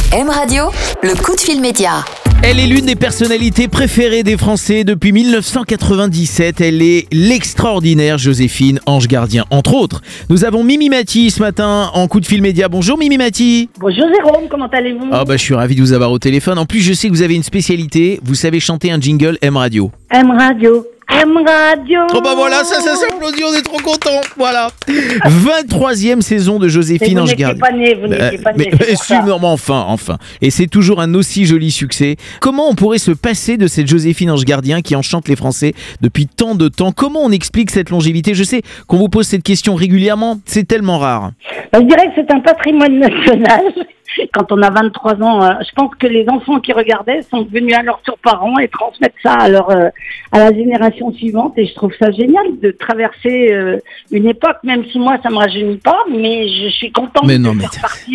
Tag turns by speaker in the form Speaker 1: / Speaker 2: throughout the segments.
Speaker 1: M Radio, le coup de fil média.
Speaker 2: Elle est l'une des personnalités préférées des Français depuis 1997. Elle est l'extraordinaire Joséphine Ange Gardien, entre autres. Nous avons Mimi Mati ce matin en coup de fil média. Bonjour Mimi Mati.
Speaker 3: Bonjour Jérôme, comment allez-vous?
Speaker 2: Je suis ravi de vous avoir au téléphone. En plus, je sais que vous avez une spécialité. Vous savez chanter un jingle M Radio.
Speaker 3: M Radio, M Radio.
Speaker 2: Voilà, ça s'applaudit, on est trop contents. Voilà. 23e saison de Joséphine Ange Gardien.
Speaker 3: Vous n'étiez pas né.
Speaker 2: Enfin. Et c'est toujours un aussi joli succès. Comment on pourrait se passer de cette Joséphine Ange Gardien qui enchante les Français depuis tant de temps? Comment on explique cette longévité? Je sais qu'on vous pose cette question régulièrement, c'est tellement rare.
Speaker 3: Je dirais que c'est un patrimoine national. Quand on a 23 ans, je pense que les enfants qui regardaient sont devenus à leurs parents et transmettent ça à la génération suivante. Et je trouve ça génial de traverser une époque, même si moi ça me rajeunit pas, mais je suis contente de faire partie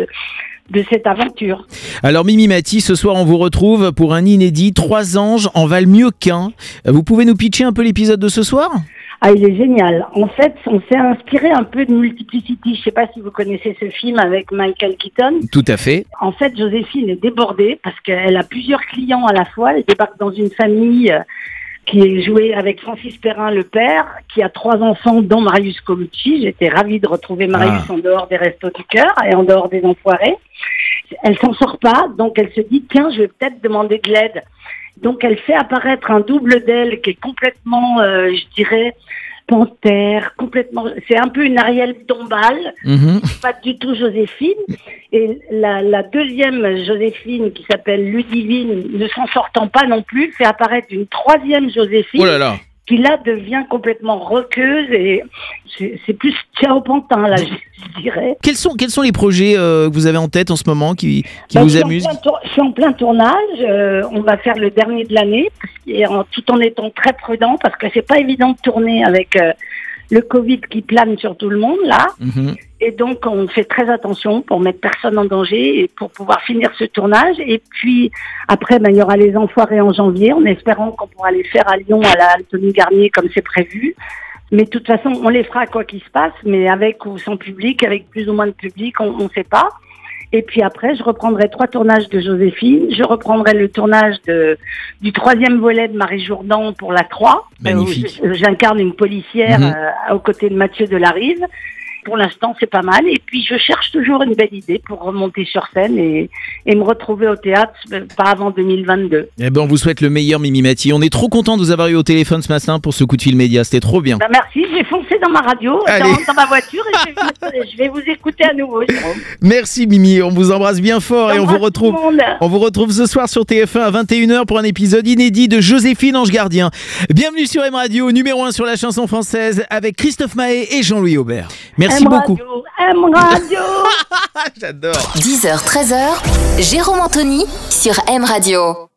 Speaker 3: de cette aventure.
Speaker 2: Alors Mimi Mati, ce soir on vous retrouve pour un inédit. 3 anges en valent mieux qu'un. Vous pouvez nous pitcher un peu l'épisode de ce soir ?
Speaker 3: Il est génial. En fait, on s'est inspiré un peu de Multiplicity. Je sais pas si vous connaissez ce film avec Michael Keaton.
Speaker 2: Tout à fait.
Speaker 3: En fait, Joséphine est débordée parce qu'elle a plusieurs clients à la fois. Elle débarque dans une famille qui est jouée avec Francis Perrin, le père, qui a 3 enfants, dont Marius Colucci. J'étais ravie de retrouver Marius en dehors des Restos du Cœur et en dehors des Enfoirés. Elle s'en sort pas, donc elle se dit, tiens, je vais peut-être demander de l'aide. Donc elle fait apparaître un double d'elle qui est complètement, je dirais, panthère, complètement. C'est un peu une Ariel Dombal, pas du tout Joséphine. Et la deuxième Joséphine, qui s'appelle Ludivine, ne s'en sortant pas non plus, fait apparaître une 3e Joséphine. Qui là devient complètement roqueuse et c'est plus Ciao Pantin là, je dirais.
Speaker 2: Quels sont les projets que vous avez en tête en ce moment qui vous amusent?
Speaker 3: Je suis en plein tournage. On va faire le dernier de l'année, tout en étant très prudent parce que c'est pas évident de tourner avec le Covid qui plane sur tout le monde là. Et donc, on fait très attention pour mettre personne en danger et pour pouvoir finir ce tournage. Et puis, après, il y aura les Enfoirés en janvier, en espérant qu'on pourra les faire à Lyon, à la Anthony Garnier, comme c'est prévu. Mais de toute façon, on les fera quoi qu'il se passe, mais avec ou sans public, avec plus ou moins de public, on ne sait pas. Et puis après, je reprendrai 3 tournages de Joséphine. Je reprendrai le tournage du 3e volet de Marie Jourdan pour la 3.
Speaker 2: Magnifique.
Speaker 3: J'incarne une policière aux côtés de Mathieu Delarive. Pour l'instant, c'est pas mal. Et puis, je cherche toujours une belle idée pour remonter sur scène et me retrouver au théâtre, pas avant 2022.
Speaker 2: On vous souhaite le meilleur, Mimi Mati. On est trop content de vous avoir eu au téléphone ce matin pour ce coup de fil média. C'était trop bien.
Speaker 3: Merci. Je vais foncer dans ma radio, dans ma voiture et je vais vous écouter à nouveau, Jérôme.
Speaker 2: Merci, Mimi. On vous embrasse bien fort et on vous retrouve ce soir sur TF1 à 21h pour un épisode inédit de Joséphine Ange Gardien. Bienvenue sur M Radio, numéro 1 sur la chanson française avec Christophe Maé et Jean-Louis Aubert. Merci beaucoup.
Speaker 3: M Radio.
Speaker 2: J'adore.
Speaker 1: 10h, 13h, Jérôme Anthony sur M Radio.